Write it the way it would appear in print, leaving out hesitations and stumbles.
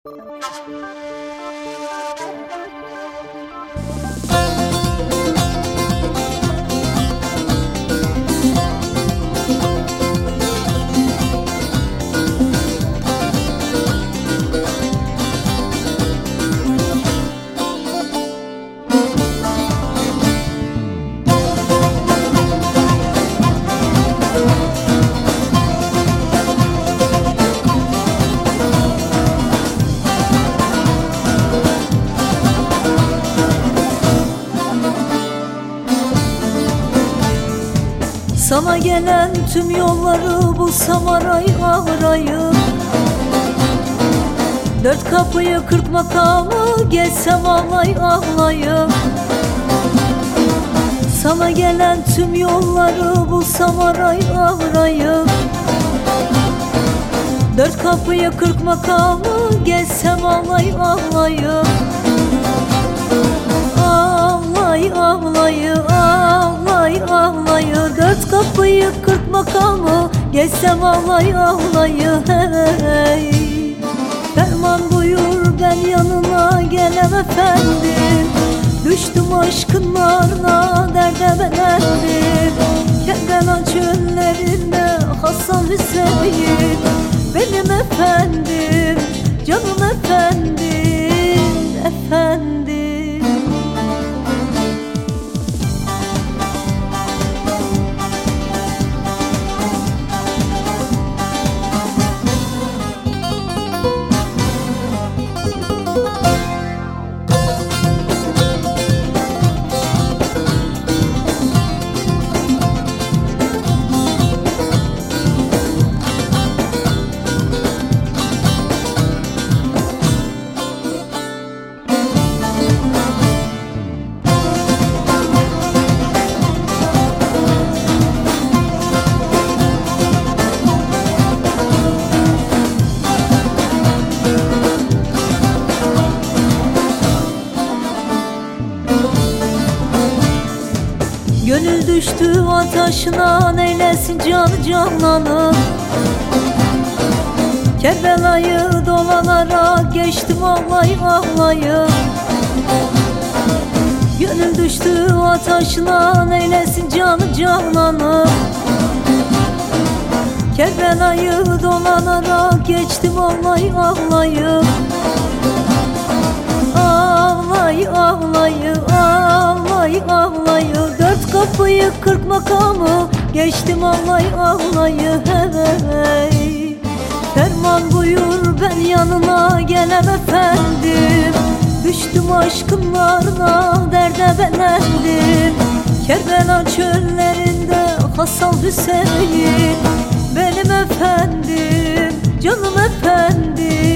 Sana gelen tüm yolları bulsam arayıp dört kapıyı 40 makamı geçsem ağlayıp Sana gelen tüm yolları bulsam arayıp dört kapıyı 40 makamı geçsem ağlayıp dört kapıyı 40 makamı geçsem ağlayı hey. Ferman buyur ben yanına gelem efendim, düştüm aşkın narına derde belendim. Kerbela çöllerinde Hasan Hüseyin benim efendim, canım efendim, efendim. Gönül düştü ateşine neylesin canı canlanı. Kerbela'yı dolanarak geçtim ağlayıp Gönül düştü ateşine neylesin canı canlanı. Kerbela'yı dolanarak geçtim ağlayıp dört kapıyı 40 makamı geçtim ağlayı hey. Ferman buyur ben yanına gelem efendim, düştüm aşkın narına derde belendim. Kerbela çöllerinde Hasan Hüseyin benim efendim, canım efendim.